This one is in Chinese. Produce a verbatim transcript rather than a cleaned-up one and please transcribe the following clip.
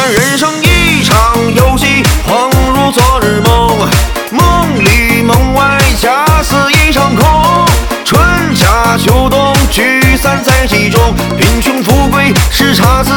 看人生一场游戏，恍如昨日梦，梦里梦外恰似一场空。春夏秋冬聚散在其中，贫穷富贵是差此